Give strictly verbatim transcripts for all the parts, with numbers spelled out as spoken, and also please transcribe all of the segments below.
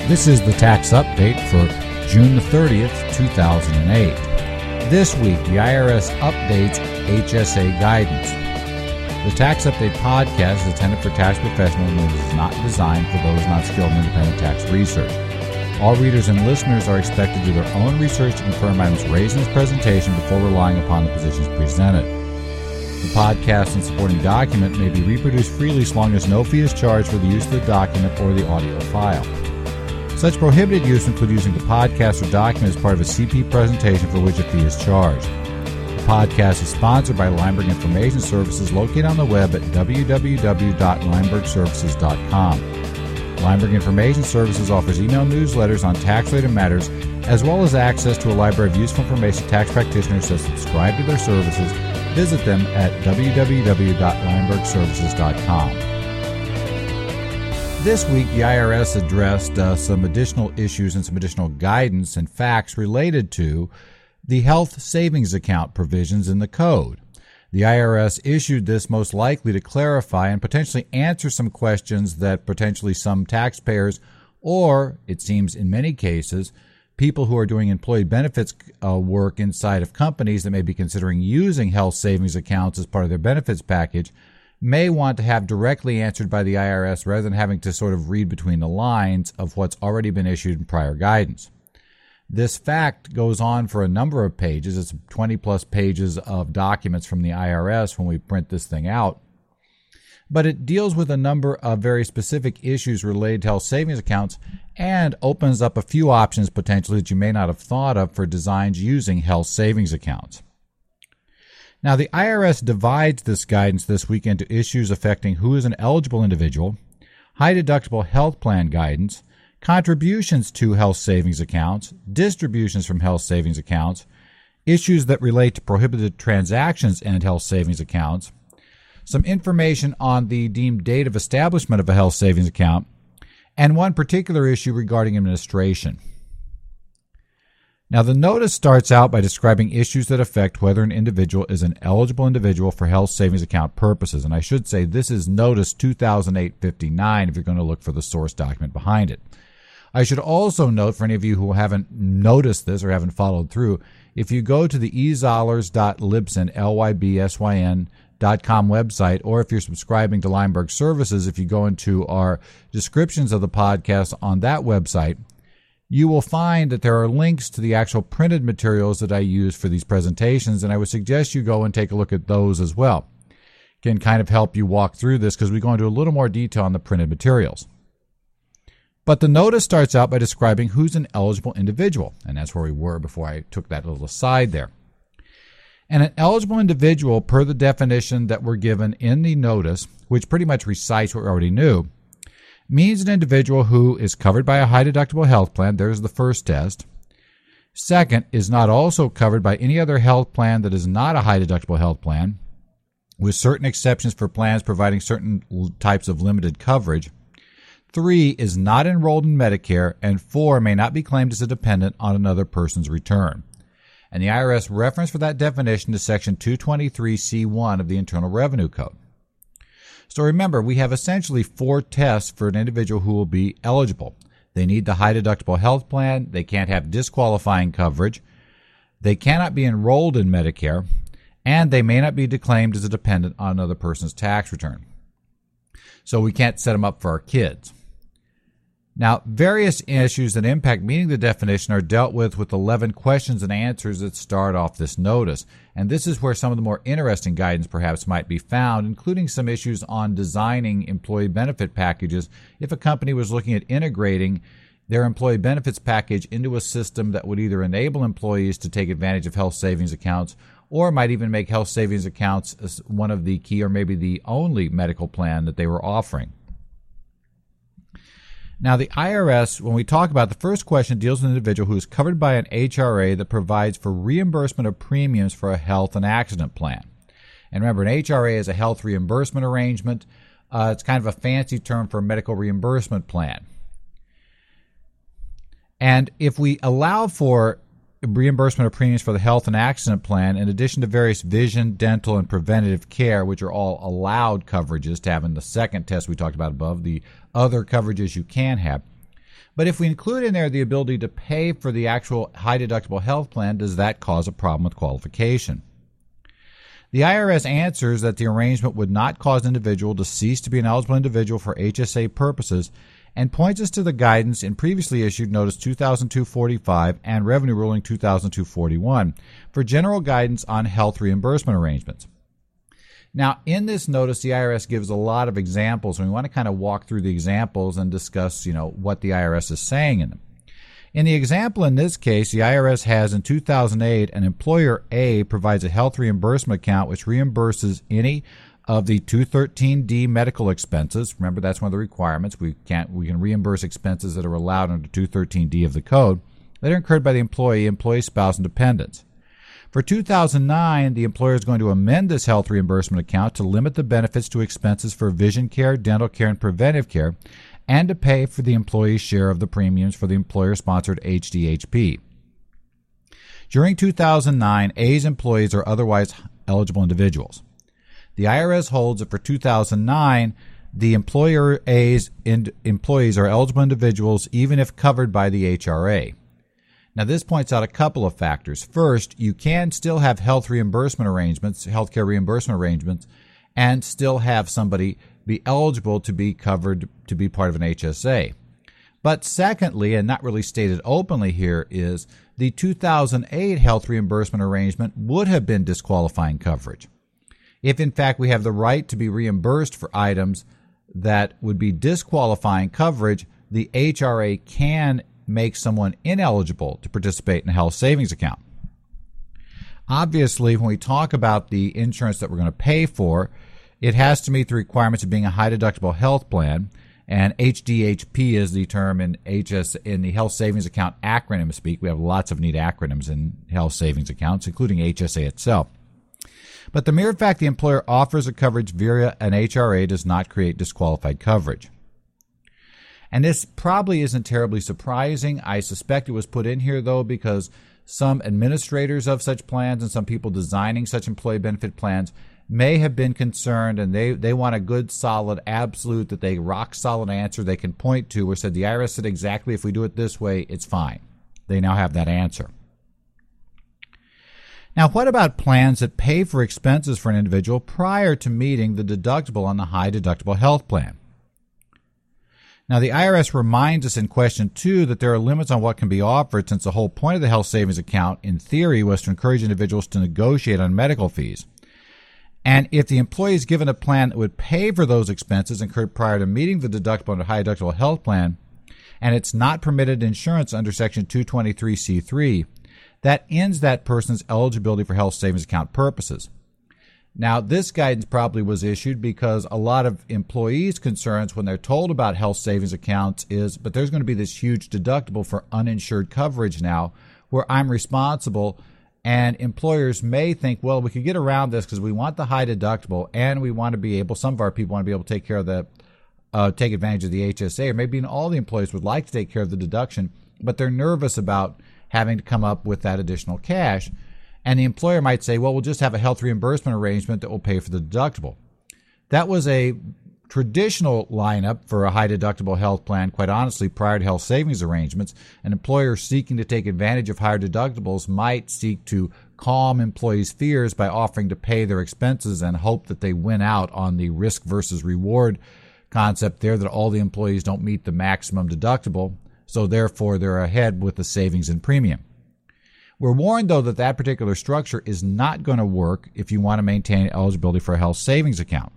This is the tax update for June the thirtieth, two thousand eight. This week, the I R S updates H S A guidance. The Tax Update podcast is intended for tax professionals and is not designed for those not skilled in independent tax research. All readers and listeners are expected to do their own research to confirm items raised in this presentation before relying upon the positions presented. The podcast and supporting document may be reproduced freely as long as no fee is charged for the use of the document or the audio file. Such prohibited use include using the podcast or document as part of a C P presentation for which a fee is charged. The podcast is sponsored by Lineberg Information Services, located on the web at w w w dot lineberg services dot com. Lineberg Information Services offers email newsletters on tax-related matters, as well as access to a library of useful information to tax practitioners that subscribe to their services. Visit them at w w w dot lineberg services dot com. This week, the I R S addressed uh, some additional issues and some additional guidance and facts related to the health savings account provisions in the code. The I R S issued this most likely to clarify and potentially answer some questions that potentially some taxpayers, or it seems in many cases, people who are doing employee benefits uh, work inside of companies that may be considering using health savings accounts as part of their benefits package may want to have directly answered by the I R S rather than having to sort of read between the lines of what's already been issued in prior guidance. This fact goes on for a number of pages. It's twenty plus pages of documents from the I R S when we print this thing out. But it deals with a number of very specific issues related to health savings accounts and opens up a few options potentially that you may not have thought of for designs using health savings accounts. Now, the I R S divides this guidance this week into issues affecting who is an eligible individual, high-deductible health plan guidance, contributions to health savings accounts, distributions from health savings accounts, issues that relate to prohibited transactions in health savings accounts, some information on the deemed date of establishment of a health savings account, and one particular issue regarding administration. Now, the notice starts out by describing issues that affect whether an individual is an eligible individual for health savings account purposes. And I should say this is Notice two thousand eight fifty-nine if you're going to look for the source document behind it. I should also note, for any of you who haven't noticed this or haven't followed through, if you go to the e zollars dot libsyn, L Y B S Y N, dot com website, or if you're subscribing to Lineberg Services, if you go into our descriptions of the podcast on that website, you will find that there are links to the actual printed materials that I use for these presentations, and I would suggest you go and take a look at those as well. Can kind of help you walk through this because we go into a little more detail on the printed materials. But the notice starts out by describing who's an eligible individual, and that's where we were before I took that little aside there. And an eligible individual, per the definition that we're given in the notice, which pretty much recites what we already knew, means an individual who is covered by a high-deductible health plan. There's the first test. Second, is not also covered by any other health plan that is not a high-deductible health plan, with certain exceptions for plans providing certain types of limited coverage. Three, is not enrolled in Medicare. And four, may not be claimed as a dependent on another person's return. And the I R S reference for that definition is Section two twenty-three C one of the Internal Revenue Code. So remember, we have essentially four tests for an individual who will be eligible. They need the high-deductible health plan. They can't have disqualifying coverage. They cannot be enrolled in Medicare. And they may not be declaimed as a dependent on another person's tax return. So we can't set them up for our kids. Now, various issues that impact meeting the definition are dealt with with eleven questions and answers that start off this notice. And this is where some of the more interesting guidance perhaps might be found, including some issues on designing employee benefit packages if a company was looking at integrating their employee benefits package into a system that would either enable employees to take advantage of health savings accounts or might even make health savings accounts one of the key or maybe the only medical plan that they were offering. Now, the I R S, when we talk about the first question, deals with an individual who is covered by an H R A that provides for reimbursement of premiums for a health and accident plan. And remember, an H R A is a health reimbursement arrangement. Uh, it's kind of a fancy term for a medical reimbursement plan. And if we allow for reimbursement of premiums for the health and accident plan, in addition to various vision, dental, and preventative care, which are all allowed coverages to have in the second test we talked about above, the other coverages you can have, But if we include in there the ability to pay for the actual high deductible health plan, does that cause a problem with qualification? The I R S answers that the arrangement would not cause an individual to cease to be an eligible individual for H S A purposes, and points us to the guidance in previously issued Notice two thousand two forty-five and Revenue Ruling two thousand two forty-one for general guidance on health reimbursement arrangements. Now, in this notice, the I R S gives a lot of examples, and we want to kind of walk through the examples and discuss, you know, what the I R S is saying in them. In the example in this case, the I R S has in two thousand eight, an employer A provides a health reimbursement account which reimburses any of the two thirteen D medical expenses. Remember, that's one of the requirements. We can't we can reimburse expenses that are allowed under two thirteen D of the code that are incurred by the employee, employee spouse, and dependents. For two thousand nine, the employer is going to amend this health reimbursement account to limit the benefits to expenses for vision care, dental care, and preventive care, and to pay for the employee's share of the premiums for the employer-sponsored H D H P. During two thousand nine, A's employees are otherwise eligible individuals. The I R S holds that for two thousand nine, the employer A's in, employees are eligible individuals even if covered by the H R A. Now, this points out a couple of factors. First, you can still have health reimbursement arrangements, healthcare reimbursement arrangements, and still have somebody be eligible to be covered to be part of an H S A. But secondly, and not really stated openly here, is the two thousand eight health reimbursement arrangement would have been disqualifying coverage. If, in fact, we have the right to be reimbursed for items that would be disqualifying coverage, the H R A can make someone ineligible to participate in a health savings account. Obviously, when we talk about the insurance that we're going to pay for, it has to meet the requirements of being a high deductible health plan, and H D H P is the term in H S in the health savings account acronym speak. We have lots of neat acronyms in health savings accounts, including H S A itself. But the mere fact the employer offers a coverage via an H R A does not create disqualified coverage. And this probably isn't terribly surprising. I suspect it was put in here, though, because some administrators of such plans and some people designing such employee benefit plans may have been concerned, and they, they want a good, solid, absolute, that they rock-solid answer they can point to, or said the I R S said exactly if we do it this way, it's fine. They now have that answer. Now, what about plans that pay for expenses for an individual prior to meeting the deductible on the high deductible health plan? Now, the I R S reminds us in question two that there are limits on what can be offered, since the whole point of the health savings account, in theory, was to encourage individuals to negotiate on medical fees. And if the employee is given a plan that would pay for those expenses incurred prior to meeting the deductible under a high deductible health plan, and it's not permitted insurance under Section two twenty-three C three, that ends that person's eligibility for health savings account purposes. Now, this guidance probably was issued because a lot of employees' concerns when they're told about health savings accounts is, but there's going to be this huge deductible for uninsured coverage now where I'm responsible, and employers may think, well, we could get around this because we want the high deductible and we want to be able, some of our people want to be able to take care of the, uh, take advantage of the H S A, or maybe all the employees would like to take care of the deduction, but they're nervous about having to come up with that additional cash. And the employer might say, well, we'll just have a health reimbursement arrangement that will pay for the deductible. That was a traditional lineup for a high deductible health plan, quite honestly, prior to health savings arrangements. An employer seeking to take advantage of higher deductibles might seek to calm employees' fears by offering to pay their expenses and hope that they win out on the risk versus reward concept there, that all the employees don't meet the maximum deductible, so therefore they're ahead with the savings and premium. We're warned, though, that that particular structure is not going to work if you want to maintain eligibility for a health savings account.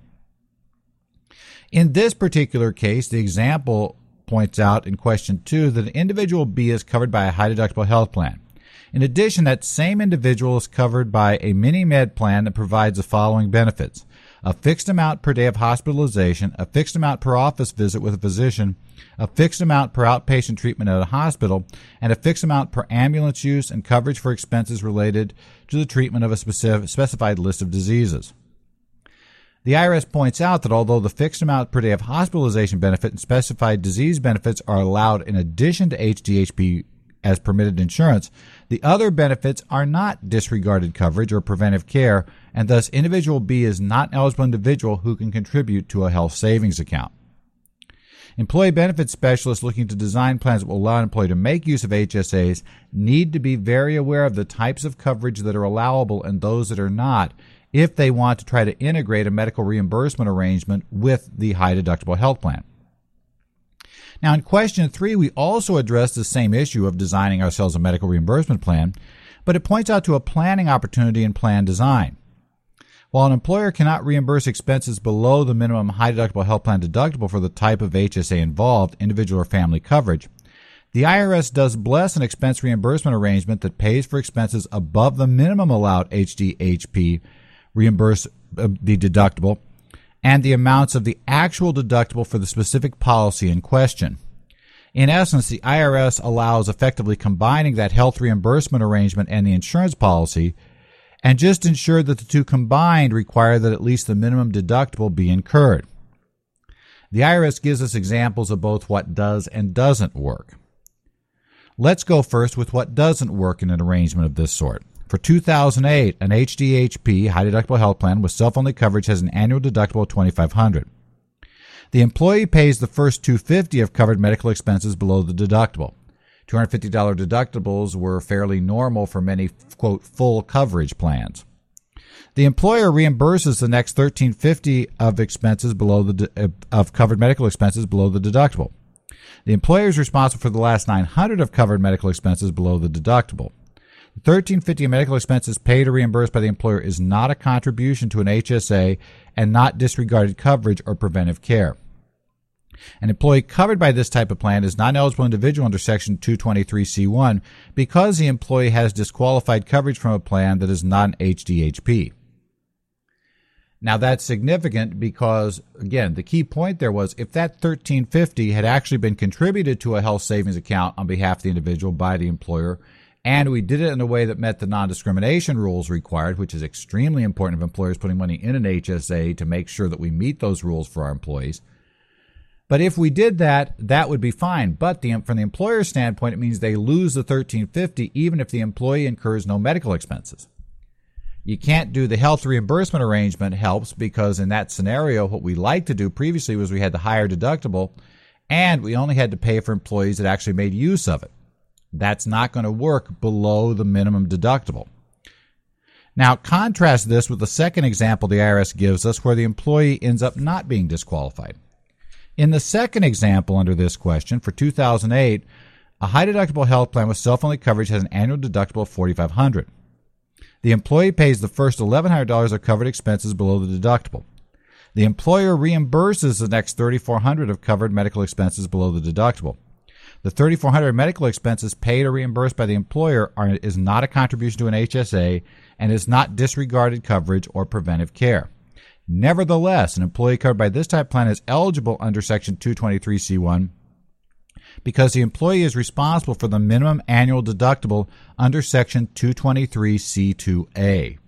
In this particular case, the example points out in question two that an individual B is covered by a high deductible health plan. In addition, that same individual is covered by a mini-med plan that provides the following benefits: a fixed amount per day of hospitalization, a fixed amount per office visit with a physician, a fixed amount per outpatient treatment at a hospital, and a fixed amount per ambulance use and coverage for expenses related to the treatment of a specific, specified list of diseases. The I R S points out that although the fixed amount per day of hospitalization benefit and specified disease benefits are allowed in addition to H D H P as permitted insurance, the other benefits are not disregarded coverage or preventive care, and thus individual B is not an eligible individual who can contribute to a health savings account. Employee benefits specialists looking to design plans that will allow an employee to make use of H S As need to be very aware of the types of coverage that are allowable and those that are not if they want to try to integrate a medical reimbursement arrangement with the high deductible health plan. Now, in question three, we also address the same issue of designing ourselves a medical reimbursement plan, but it points out to a planning opportunity in plan design. While an employer cannot reimburse expenses below the minimum high deductible health plan deductible for the type of H S A involved, individual or family coverage, the I R S does bless an expense reimbursement arrangement that pays for expenses above the minimum allowed H D H P reimburse uh, the deductible and the amounts of the actual deductible for the specific policy in question. In essence, the I R S allows effectively combining that health reimbursement arrangement and the insurance policy and just ensure that the two combined require that at least the minimum deductible be incurred. The I R S gives us examples of both what does and doesn't work. Let's go first with what doesn't work in an arrangement of this sort. For two thousand eight, an H D H P, high deductible health plan with self-only coverage, has an annual deductible of twenty-five hundred dollars. The employee pays the first two hundred fifty dollars of covered medical expenses below the deductible. two hundred fifty dollars deductibles were fairly normal for many, quote, full coverage plans. The employer reimburses the next one thousand three hundred fifty dollars of expenses below the of covered medical expenses below the deductible. The employer is responsible for the last nine hundred dollars of covered medical expenses below the deductible. The one thousand three hundred fifty dollars of medical expenses paid or reimbursed by the employer is not a contribution to an H S A and not disregarded coverage or preventive care. An employee covered by this type of plan is not an eligible individual under Section two twenty-three C one because the employee has disqualified coverage from a plan that is not an H D H P. Now, that's significant because, again, the key point there was if that one thousand three hundred fifty dollars had actually been contributed to a health savings account on behalf of the individual by the employer, and we did it in a way that met the non-discrimination rules required, which is extremely important if employers putting money in an H S A to make sure that we meet those rules for our employees. But if we did that, that would be fine. But the, from the employer's standpoint, it means they lose the one thousand three hundred fifty dollars even if the employee incurs no medical expenses. You can't do the health reimbursement arrangement helps because in that scenario, what we liked to do previously was we had the higher deductible and we only had to pay for employees that actually made use of it. That's not going to work below the minimum deductible. Now, contrast this with the second example the I R S gives us where the employee ends up not being disqualified. In the second example under this question, for two thousand eight, a high deductible health plan with self-only coverage has an annual deductible of forty-five hundred dollars. The employee pays the first eleven hundred dollars of covered expenses below the deductible. The employer reimburses the next three thousand four hundred dollars of covered medical expenses below the deductible. The three thousand four hundred dollars medical expenses paid or reimbursed by the employer are, is not a contribution to an H S A and is not disregarded coverage or preventive care. Nevertheless, an employee covered by this type plan is eligible under Section two twenty-three C one because the employee is responsible for the minimum annual deductible under Section two twenty-three C two A.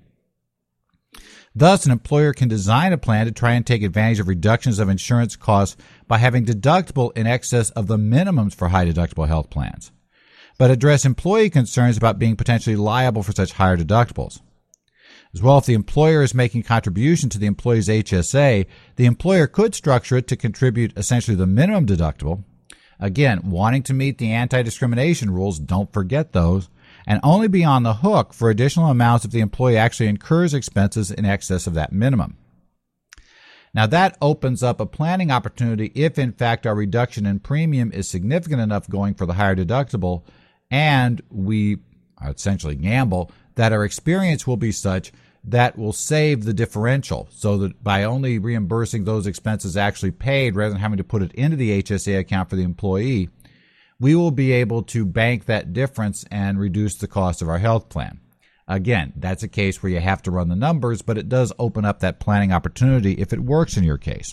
Thus, an employer can design a plan to try and take advantage of reductions of insurance costs by having deductible in excess of the minimums for high deductible health plans, but address employee concerns about being potentially liable for such higher deductibles. As well, if the employer is making contribution to the employee's H S A, the employer could structure it to contribute essentially the minimum deductible. Again, wanting to meet the anti-discrimination rules, don't forget those, and only be on the hook for additional amounts if the employee actually incurs expenses in excess of that minimum. Now, that opens up a planning opportunity if, in fact, our reduction in premium is significant enough going for the higher deductible, and we essentially gamble that our experience will be such that will save the differential, so that by only reimbursing those expenses actually paid rather than having to put it into the H S A account for the employee, we will be able to bank that difference and reduce the cost of our health plan. Again, that's a case where you have to run the numbers, but it does open up that planning opportunity if it works in your case.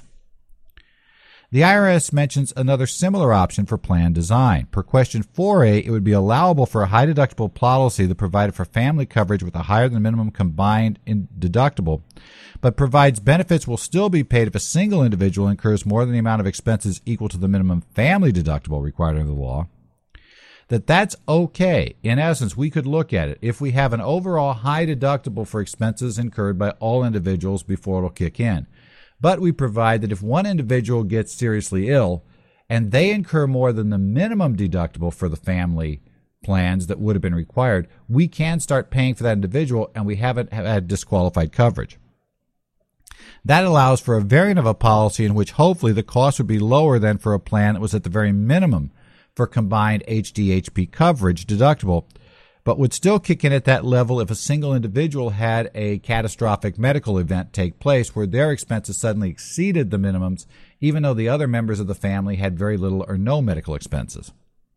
The I R S mentions another similar option for plan design. Per question four A, it would be allowable for a high deductible policy that provided for family coverage with a higher than minimum combined in deductible, but provides benefits will still be paid if a single individual incurs more than the amount of expenses equal to the minimum family deductible required under the law. That that's okay. In essence, we could look at it. If we have an overall high deductible for expenses incurred by all individuals before it'll kick in, but we provide that if one individual gets seriously ill and they incur more than the minimum deductible for the family plans that would have been required, we can start paying for that individual, and we haven't had disqualified coverage. That allows for a variant of a policy in which hopefully the cost would be lower than for a plan that was at the very minimum for combined H D H P coverage deductible, but would still kick in at that level if a single individual had a catastrophic medical event take place where their expenses suddenly exceeded the minimums, even though the other members of the family had very little or no medical expenses.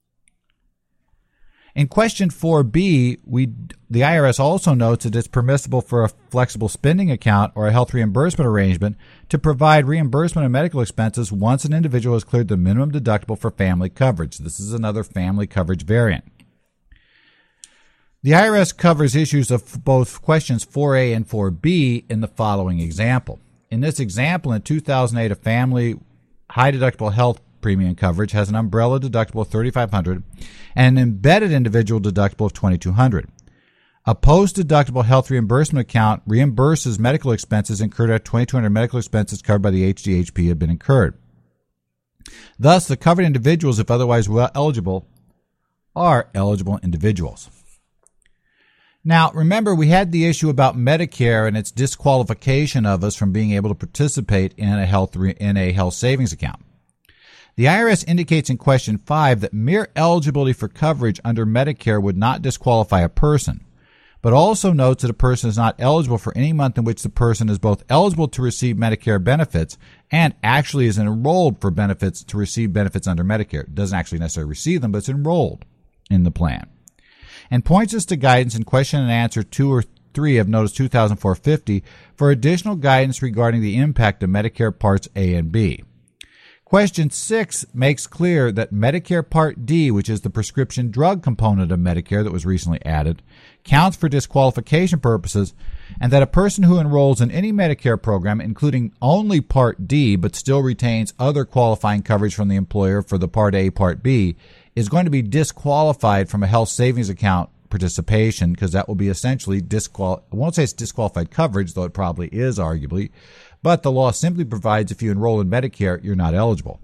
In question four B, we, the I R S also notes that it's permissible for a flexible spending account or a health reimbursement arrangement to provide reimbursement of medical expenses once an individual has cleared the minimum deductible for family coverage. This is another family coverage variant. The I R S covers issues of both questions four A and four B in the following example. In this example, in two thousand eight, a family high deductible health premium coverage has an umbrella deductible of thirty-five hundred dollars and an embedded individual deductible of twenty-two hundred dollars. A post-deductible health reimbursement account reimburses medical expenses incurred at twenty-two hundred dollars medical expenses covered by the H D H P have been incurred. Thus, the covered individuals, if otherwise well eligible, are eligible individuals. Now, remember, we had the issue about Medicare and its disqualification of us from being able to participate in a health re- in a health savings account. The I R S indicates in question five that mere eligibility for coverage under Medicare would not disqualify a person, but also notes that a person is not eligible for any month in which the person is both eligible to receive Medicare benefits and actually is enrolled for benefits to receive benefits under Medicare. It doesn't actually necessarily receive them, but it's enrolled in the plan. And points us to guidance in question and answer two or three of Notice two thousand four fifty for additional guidance regarding the impact of Medicare Parts A and B. Question six makes clear that Medicare Part D, which is the prescription drug component of Medicare that was recently added, counts for disqualification purposes, and that a person who enrolls in any Medicare program, including only Part D but still retains other qualifying coverage from the employer for the Part A, Part B, is going to be disqualified from a health savings account participation, because that will be essentially disqual. I won't say it's disqualified coverage, though it probably is arguably, but the law simply provides if you enroll in Medicare, you're not eligible.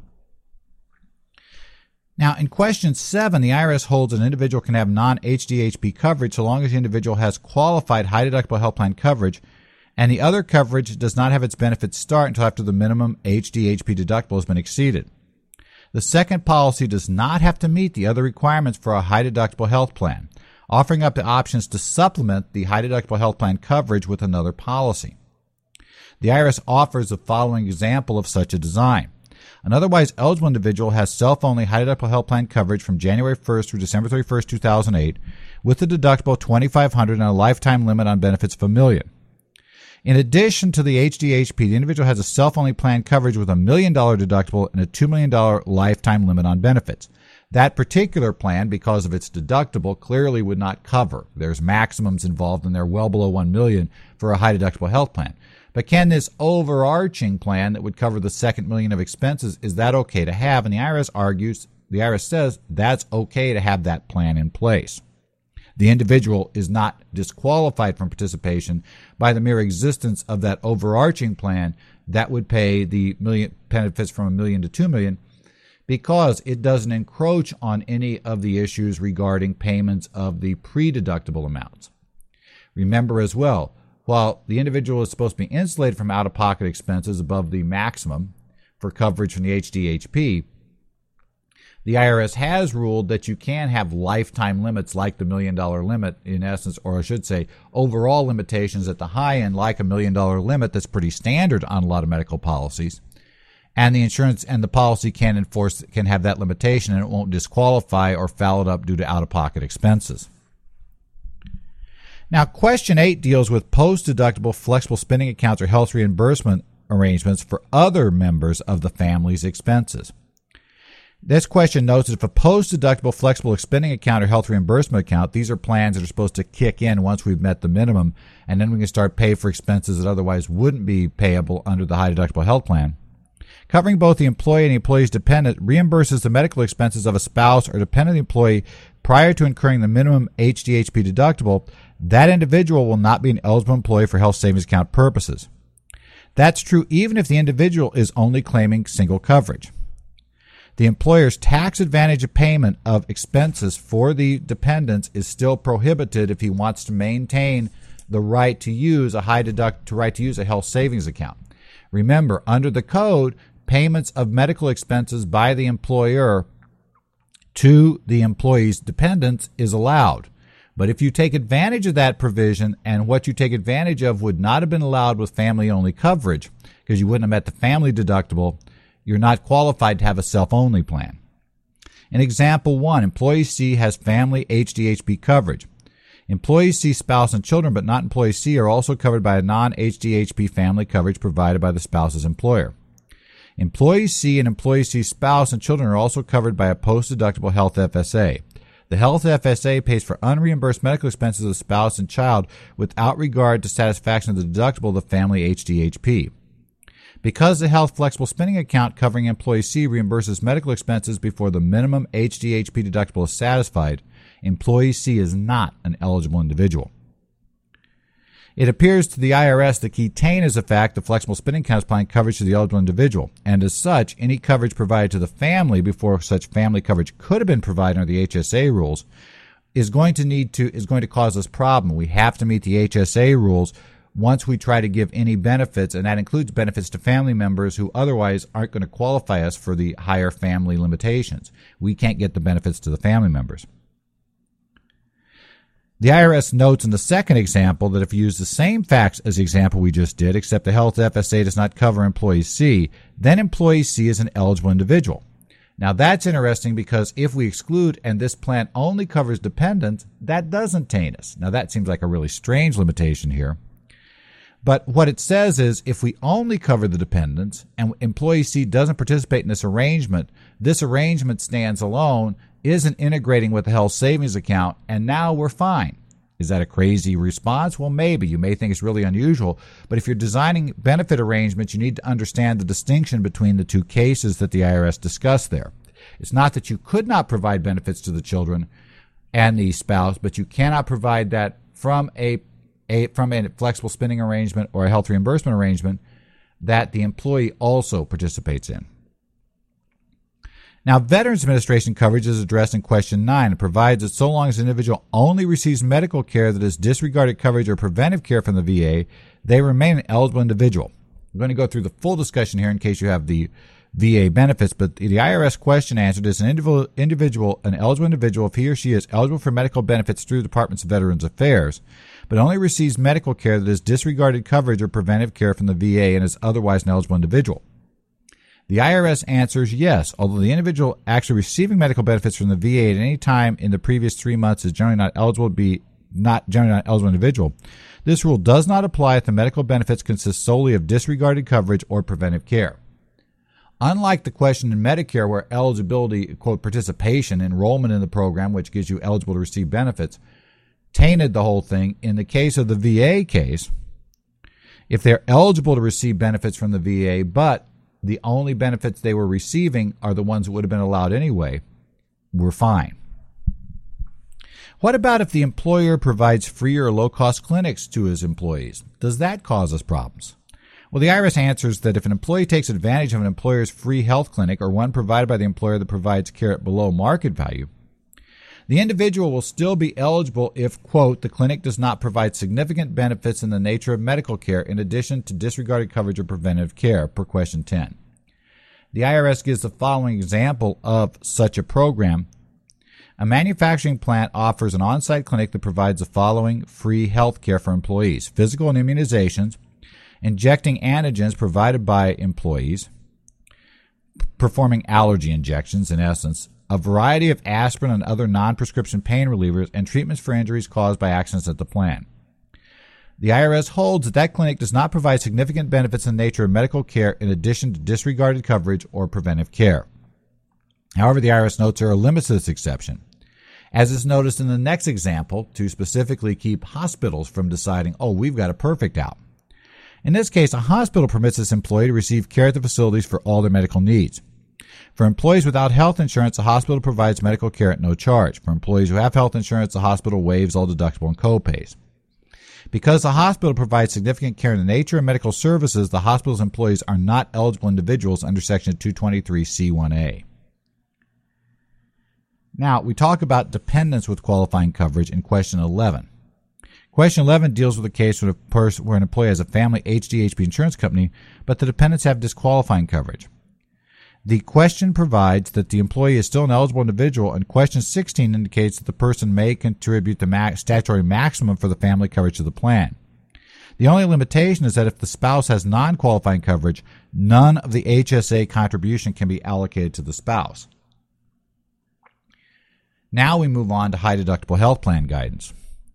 Now, in question seven, the I R S holds an individual can have non-H D H P coverage so long as the individual has qualified high-deductible health plan coverage, and the other coverage does not have its benefits start until after the minimum H D H P deductible has been exceeded. The second policy does not have to meet the other requirements for a high-deductible health plan, offering up the options to supplement the high-deductible health plan coverage with another policy. The I R S offers the following example of such a design. An otherwise eligible individual has self-only high-deductible health plan coverage from January first through December thirty-first, two thousand eight, with a deductible of twenty-five hundred dollars and a lifetime limit on benefits of a million. In addition to the H D H P, the individual has a self-only plan coverage with a million dollar deductible and a two million dollars lifetime limit on benefits. That particular plan, because of its deductible, clearly would not cover. There's maximums involved, and they're well below one million dollars for a high-deductible health plan. But can this overarching plan that would cover the second million of expenses, is that okay to have? And the I R S argues, the I R S says that's okay to have that plan in place. The individual is not disqualified from participation by the mere existence of that overarching plan that would pay the million benefits from a million to two million, because it doesn't encroach on any of the issues regarding payments of the pre-deductible amounts. Remember as well, while the individual is supposed to be insulated from out-of-pocket expenses above the maximum for coverage from the H D H P, the I R S has ruled that you can have lifetime limits like the million-dollar limit, in essence, or I should say overall limitations at the high end, like a million-dollar limit that's pretty standard on a lot of medical policies. And the insurance and the policy can enforce, can have that limitation, and it won't disqualify or foul it up due to out-of-pocket expenses. Now, question eight deals with post-deductible flexible spending accounts or health reimbursement arrangements for other members of the family's expenses. This question notes that if a post-deductible flexible spending account or health reimbursement account, these are plans that are supposed to kick in once we've met the minimum, and then we can start paying for expenses that otherwise wouldn't be payable under the high-deductible health plan. Covering both the employee and the employee's dependent, reimburses the medical expenses of a spouse or dependent employee prior to incurring the minimum H D H P deductible. That individual will not be an eligible employee for health savings account purposes. That's true even if the individual is only claiming single coverage. The employer's tax advantage of payment of expenses for the dependents is still prohibited if he wants to maintain the right to use a high deduct to right to use a health savings account. Remember, under the code, payments of medical expenses by the employer to the employee's dependents is allowed. But if you take advantage of that provision, and what you take advantage of would not have been allowed with family-only coverage because you wouldn't have met the family deductible, you're not qualified to have a self-only plan. In example one, employee C has family H D H P coverage. Employee C, spouse, and children, but not employee C, are also covered by a non-H D H P family coverage provided by the spouse's employer. Employee C and employee C's spouse and children are also covered by a post-deductible health F S A. The health F S A pays for unreimbursed medical expenses of the spouse and child without regard to satisfaction of the deductible of the family H D H P. Because the health flexible spending account covering employee C reimburses medical expenses before the minimum H D H P deductible is satisfied, employee C is not an eligible individual. It appears to the I R S that Keytain is a fact the flexible spending account is applying coverage to the eligible individual, and as such, any coverage provided to the family before such family coverage could have been provided under the H S A rules is going to need to is going to cause us problem. We have to meet the H S A rules once we try to give any benefits, and that includes benefits to family members who otherwise aren't going to qualify us for the higher family limitations. We can't get the benefits to the family members. The I R S notes in the second example that if you use the same facts as the example we just did, except the health F S A does not cover employee C, then employee C is an eligible individual. Now that's interesting because if we exclude and this plan only covers dependents, that doesn't taint us. Now that seems like a really strange limitation here. But what it says is if we only cover the dependents and employee C doesn't participate in this arrangement, this arrangement stands alone, isn't integrating with the health savings account, and now we're fine. Is that a crazy response? Well, maybe. You may think it's really unusual, but if you're designing benefit arrangements, you need to understand the distinction between the two cases that the I R S discussed there. It's not that you could not provide benefits to the children and the spouse, but you cannot provide that from a, a from a flexible spending arrangement or a health reimbursement arrangement that the employee also participates in. Now, Veterans Administration coverage is addressed in question nine and provides that so long as an individual only receives medical care that is disregarded coverage or preventive care from the V A, they remain an eligible individual. I'm going to go through the full discussion here in case you have the V A benefits, but the I R S question answered is an individual, individual, an eligible individual if he or she is eligible for medical benefits through the Department of Veterans Affairs, but only receives medical care that is disregarded coverage or preventive care from the V A and is otherwise an eligible individual. The I R S answers yes, although the individual actually receiving medical benefits from the V A at any time in the previous three months is generally not eligible to be not generally not eligible individual. This rule does not apply if the medical benefits consist solely of disregarded coverage or preventive care. Unlike the question in Medicare where eligibility, quote, participation, enrollment in the program, which gives you eligible to receive benefits, tainted the whole thing, in the case of the V A case, if they're eligible to receive benefits from the V A, but the only benefits they were receiving are the ones that would have been allowed anyway, we're fine. What about if the employer provides free or low-cost clinics to his employees? Does that cause us problems? Well, the I R S answers that if an employee takes advantage of an employer's free health clinic or one provided by the employer that provides care at below market value, the individual will still be eligible if, quote, the clinic does not provide significant benefits in the nature of medical care in addition to disregarded coverage or preventive care, per question ten. The I R S gives the following example of such a program. A manufacturing plant offers an on-site clinic that provides the following free health care for employees: physical and immunizations, injecting antigens provided by employees, performing allergy injections, in essence, a variety of aspirin and other non-prescription pain relievers, and treatments for injuries caused by accidents at the plant. The I R S holds that that clinic does not provide significant benefits in the nature of medical care in addition to disregarded coverage or preventive care. However, the I R S notes there are limits to this exception, as is noticed in the next example, to specifically keep hospitals from deciding, oh, we've got a perfect out. In this case, a hospital permits its employee to receive care at the facilities for all their medical needs. For employees without health insurance, the hospital provides medical care at no charge. For employees who have health insurance, the hospital waives all deductible and co-pays. Because the hospital provides significant care in the nature of medical services, the hospital's employees are not eligible individuals under Section two twenty-three C one A. Now, we talk about dependents with qualifying coverage in question eleven. Question eleven deals with a case where, a person, where an employee has a family H D H P insurance company, but the dependents have disqualifying coverage. The question provides that the employee is still an eligible individual, and question sixteen indicates that the person may contribute the max, statutory maximum for the family coverage of the plan. The only limitation is that if the spouse has non-qualifying coverage, none of the H S A contribution can be allocated to the spouse. Now we move on to high deductible health plan guidance.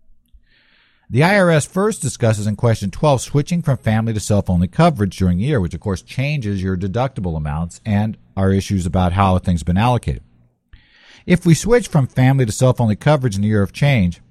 The I R S first discusses in question twelve switching from family to self-only coverage during the year, which of course changes your deductible amounts and our issues about how things have been allocated. If we switch from family to self-only coverage in the year of change,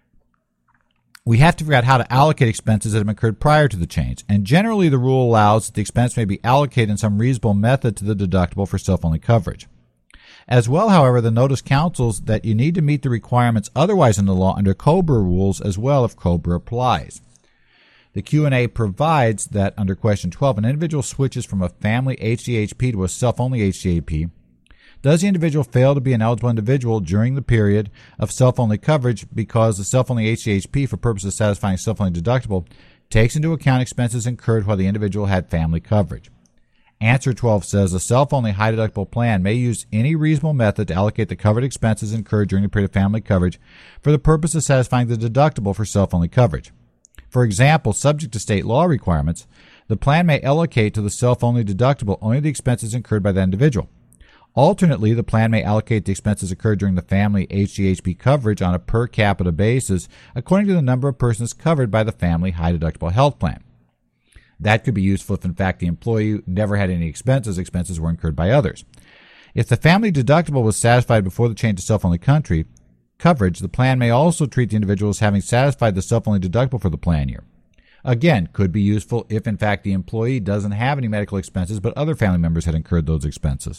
we have to figure out how to allocate expenses that have incurred prior to the change, and generally the rule allows that the expense may be allocated in some reasonable method to the deductible for self-only coverage. As well, however, the notice counsels that you need to meet the requirements otherwise in the law under COBRA rules as well if COBRA applies. The Q and A provides that under question twelve, an individual switches from a family H D H P to a self-only H D H P. Does the individual fail to be an eligible individual during the period of self-only coverage because the self-only H D H P, for purposes of satisfying self-only deductible, takes into account expenses incurred while the individual had family coverage? Answer twelve says a self-only high deductible plan may use any reasonable method to allocate the covered expenses incurred during the period of family coverage for the purpose of satisfying the deductible for self-only coverage. For example, subject to state law requirements, the plan may allocate to the self-only deductible only the expenses incurred by that individual. Alternately, the plan may allocate the expenses incurred during the family H D H P coverage on a per capita basis according to the number of persons covered by the family high deductible health plan. That could be useful if, in fact, the employee never had any expenses. Expenses were incurred by others. If the family deductible was satisfied before the change to self-only country coverage, the plan may also treat the individual as having satisfied the self-only deductible for the plan year. Again, could be useful if, in fact, the employee doesn't have any medical expenses, but other family members had incurred those expenses.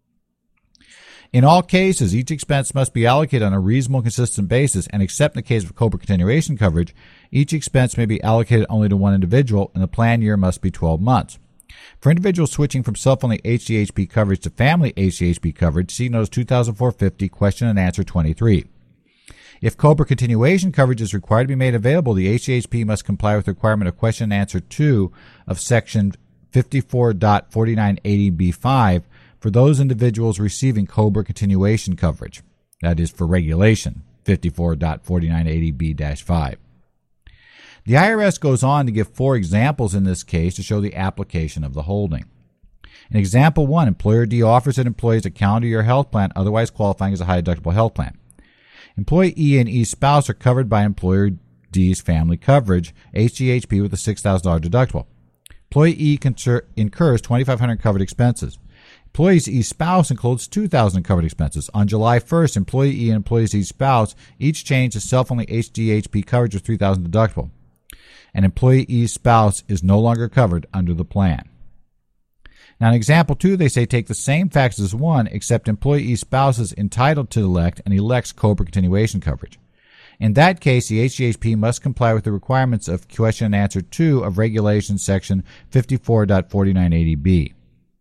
In all cases, each expense must be allocated on a reasonable and consistent basis, and except in the case of COBRA continuation coverage, each expense may be allocated only to one individual, and the plan year must be twelve months. For individuals switching from self-only H D H P coverage to family H D H P coverage, see Notice two thousand four fifty, Question and Answer twenty-three. If COBRA continuation coverage is required to be made available, the H D H P must comply with the requirement of Question and Answer two of Section fifty-four point forty-nine eighty B five, for those individuals receiving COBRA continuation coverage. That is for regulation, fifty-four point forty-nine eighty B five. The I R S goes on to give four examples in this case to show the application of the holding. In example one, employer D offers its employees a calendar year health plan otherwise qualifying as a high deductible health plan. Employee E and E's spouse are covered by employer D's family coverage, H D H P, with a six thousand dollars deductible. Employee E incurs twenty-five hundred dollars covered expenses. Employee E's spouse includes two thousand dollars covered expenses. On July first, Employee E and Employee E's spouse each changed to self-only H D H P coverage with three thousand dollars deductible. And Employee E's spouse is no longer covered under the plan. Now in example two, they say take the same facts as one, except Employee E's spouse is entitled to elect and elects COBRA continuation coverage. In that case, the H D H P must comply with the requirements of Question and Answer two of Regulation Section fifty-four point forty-nine eighty B.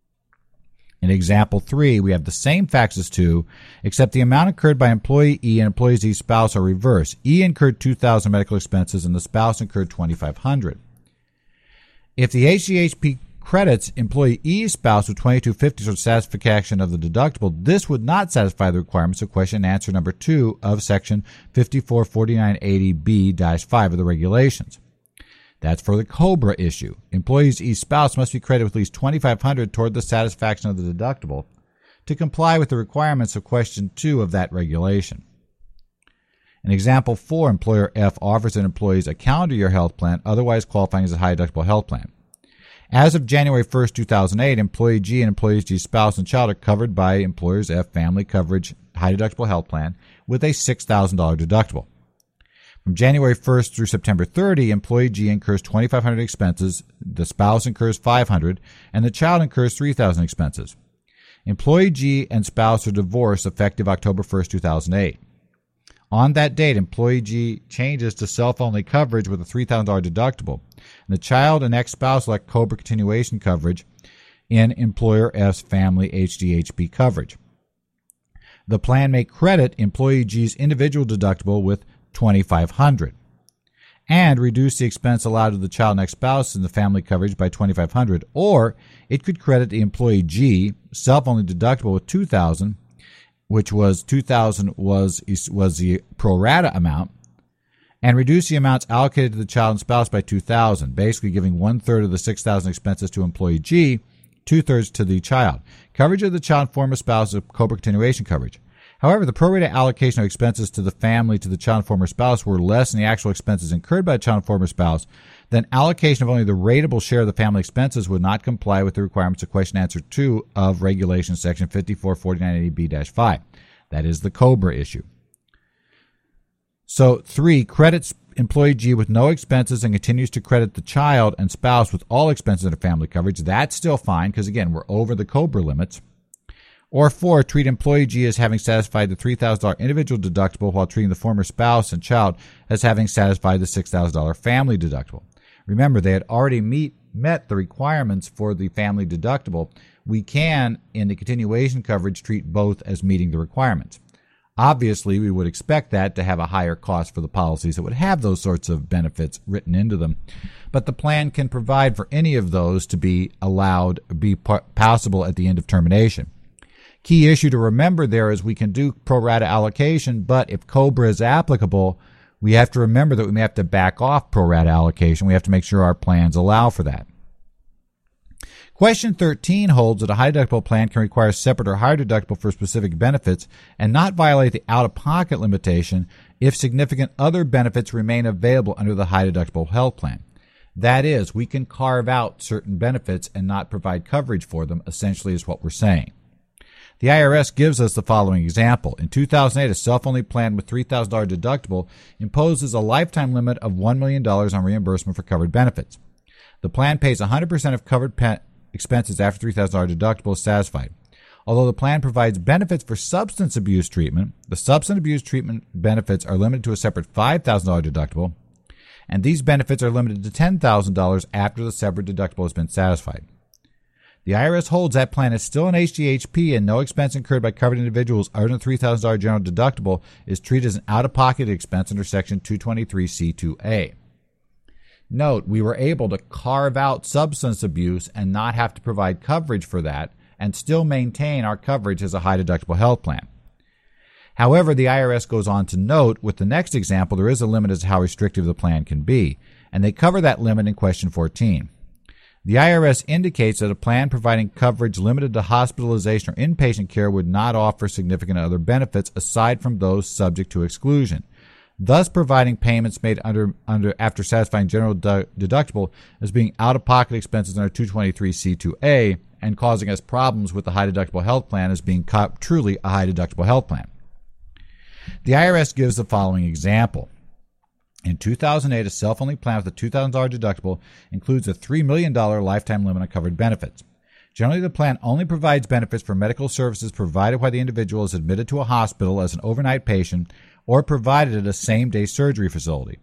In example three, we have the same facts as two, except the amount incurred by Employee E and Employee E's spouse are reversed. E incurred two thousand dollars medical expenses and the spouse incurred twenty-five hundred dollars. If the H D H P credits Employee E's spouse with twenty-two fifty for satisfaction of the deductible, this would not satisfy the requirements of Question and Answer number two of Section fifty-four point forty-nine eighty B five of the regulations. That's for the COBRA issue. Employee's E's spouse must be credited with at least twenty-five hundred dollars toward the satisfaction of the deductible to comply with the requirements of Question two of that regulation. In example four, Employer F offers an employee's a calendar year health plan, otherwise qualifying as a high deductible health plan. As of January first, two thousand eight, Employee G and Employee G's spouse and child are covered by Employer's F family coverage high deductible health plan with a six thousand dollars deductible. From January first through September thirtieth, Employee G incurs twenty-five hundred dollars expenses, the spouse incurs five hundred dollars, and the child incurs three thousand dollars expenses. Employee G and spouse are divorced effective October first, two thousand eight. On that date, Employee G changes to self-only coverage with a three thousand dollars deductible, and the child and ex-spouse elect COBRA continuation coverage in Employer F's family H D H P coverage. The plan may credit employee G's individual deductible with twenty-five hundred dollars and reduce the expense allowed to the child and ex-spouse in the family coverage by twenty-five hundred dollars, or it could credit the employee G self-only deductible with two thousand dollars, which was two thousand dollars was was the pro rata amount, and reduce the amounts allocated to the child and spouse by two thousand dollars, basically giving one-third of the six thousand dollars expenses to employee G, two-thirds to the child. Coverage of the child and former spouse is COBRA continuation coverage. However, the prorated allocation of expenses to the family to the child and former spouse were less than the actual expenses incurred by the child and former spouse, then allocation of only the rateable share of the family expenses would not comply with the requirements of question answer two of Regulation Section fifty-four forty-nine eighty B dash five. That is the COBRA issue. So, three, credits employee G with no expenses and continues to credit the child and spouse with all expenses under family coverage. That's still fine because, again, we're over the COBRA limits. Or four, treat employee G as having satisfied the three thousand dollars individual deductible while treating the former spouse and child as having satisfied the six thousand dollars family deductible. Remember, they had already meet, met the requirements for the family deductible. We can, in the continuation coverage, treat both as meeting the requirements. Obviously, we would expect that to have a higher cost for the policies that would have those sorts of benefits written into them. But the plan can provide for any of those to be allowed, be possible at the end of termination. Key issue to remember there is we can do pro rata allocation, but if COBRA is applicable, we have to remember that we may have to back off pro rata allocation. We have to make sure our plans allow for that. Question thirteen holds that a high deductible plan can require separate or higher deductible for specific benefits and not violate the out-of-pocket limitation if significant other benefits remain available under the high deductible health plan. That is, we can carve out certain benefits and not provide coverage for them, essentially is what we're saying. The I R S gives us the following example. In two thousand eight, a self-only plan with three thousand dollars deductible imposes a lifetime limit of one million dollars on reimbursement for covered benefits. The plan pays one hundred percent of covered pe- expenses after three thousand dollars deductible is satisfied. Although the plan provides benefits for substance abuse treatment, the substance abuse treatment benefits are limited to a separate five thousand dollars deductible, and these benefits are limited to ten thousand dollars after the separate deductible has been satisfied. The I R S holds that plan is still an H D H P and no expense incurred by covered individuals other than three thousand dollars general deductible is treated as an out-of-pocket expense under Section two twenty-three C two A. Note, we were able to carve out substance abuse and not have to provide coverage for that and still maintain our coverage as a high-deductible health plan. However, the I R S goes on to note, with the next example, there is a limit as to how restrictive the plan can be, and they cover that limit in question fourteen. The I R S indicates that a plan providing coverage limited to hospitalization or inpatient care would not offer significant other benefits aside from those subject to exclusion, thus providing payments made under under after satisfying general du- deductible as being out-of-pocket expenses under two twenty-three C two A and causing us problems with the high-deductible health plan as being co- truly a high-deductible health plan. The I R S gives the following example. In two thousand eight, a self-only plan with a two thousand dollars deductible includes a three million dollars lifetime limit on covered benefits. Generally, the plan only provides benefits for medical services provided while the individual is admitted to a hospital as an overnight patient or provided at a same-day surgery facility.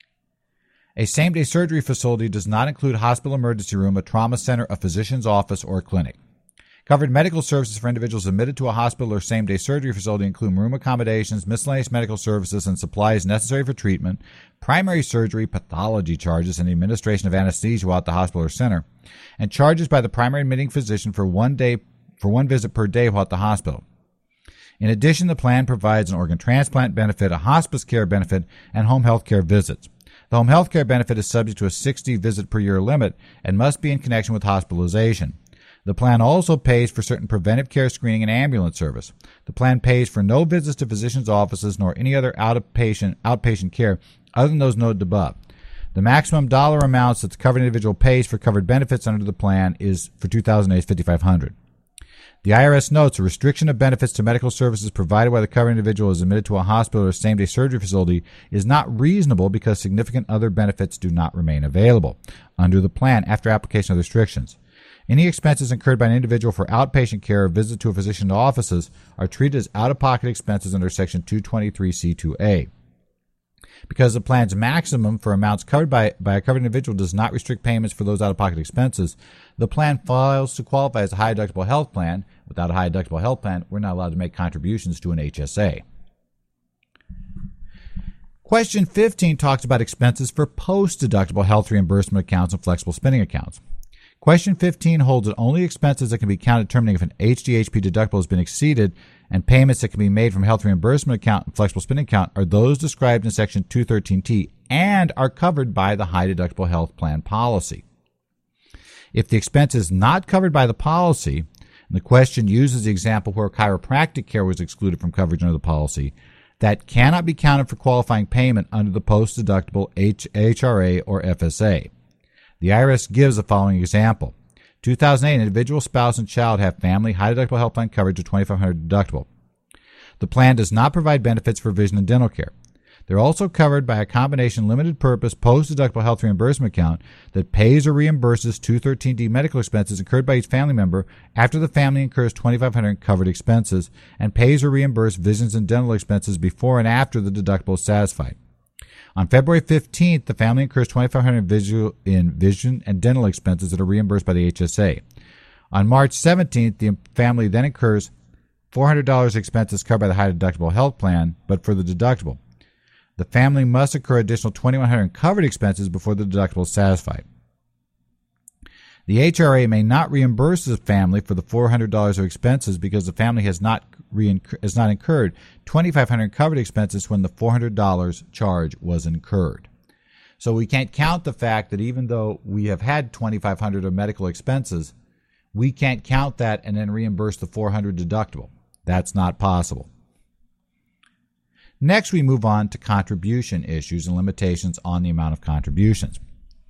A same-day surgery facility does not include hospital emergency room, a trauma center, a physician's office, or a clinic. Covered medical services for individuals admitted to a hospital or same-day surgery facility include room accommodations, miscellaneous medical services, and supplies necessary for treatment, primary surgery, pathology charges, and the administration of anesthesia while at the hospital or center, and charges by the primary admitting physician for one day for one visit per day while at the hospital. In addition, the plan provides an organ transplant benefit, a hospice care benefit, and home health care visits. The home health care benefit is subject to a sixty visit per year limit and must be in connection with hospitalization. The plan also pays for certain preventive care screening and ambulance service. The plan pays for no visits to physicians' offices nor any other outpatient, outpatient care other than those noted above. The maximum dollar amounts that the covered individual pays for covered benefits under the plan is, for two thousand eight, is five thousand five hundred dollars. The I R S notes a restriction of benefits to medical services provided while the covered individual is admitted to a hospital or same-day surgery facility is not reasonable because significant other benefits do not remain available under the plan after application of the restrictions. Any expenses incurred by an individual for outpatient care or visit to a physician's offices are treated as out-of-pocket expenses under Section two twenty-three C two A. Because the plan's maximum for amounts covered by, by a covered individual does not restrict payments for those out-of-pocket expenses, the plan fails to qualify as a high-deductible health plan without a high deductible health plan, we're not allowed to make contributions to an H S A. Question fifteen talks about expenses for post-deductible health reimbursement accounts and flexible spending accounts. Question fifteen holds that only expenses that can be counted determining if an H D H P deductible has been exceeded and payments that can be made from health reimbursement account and flexible spending account are those described in Section two thirteen T and are covered by the high deductible health plan policy. If the expense is not covered by the policy, and the question uses the example where chiropractic care was excluded from coverage under the policy, that cannot be counted for qualifying payment under the post-deductible H R A or F S A. The I R S gives the following example. two thousand eight, an individual, spouse, and child have family high deductible health plan coverage of twenty-five hundred dollars deductible. The plan does not provide benefits for vision and dental care. They're also covered by a combination limited purpose post-deductible health reimbursement account that pays or reimburses two thirteen D medical expenses incurred by each family member after the family incurs twenty-five hundred dollars in covered expenses and pays or reimburses visions and dental expenses before and after the deductible is satisfied. On February fifteenth, the family incurs twenty-five hundred dollars in vision and dental expenses that are reimbursed by the H S A. On March seventeenth, the family then incurs four hundred dollars expenses covered by the high deductible health plan, but for the deductible. The family must incur additional twenty-one hundred dollars in covered expenses before the deductible is satisfied. The H R A may not reimburse the family for the four hundred dollars of expenses because the family has not reincur- has not incurred twenty-five hundred dollars in covered expenses when the four hundred dollars charge was incurred. So we can't count the fact that even though we have had twenty-five hundred dollars of medical expenses, we can't count that and then reimburse the four hundred dollars deductible. That's not possible. Next, we move on to contribution issues and limitations on the amount of contributions.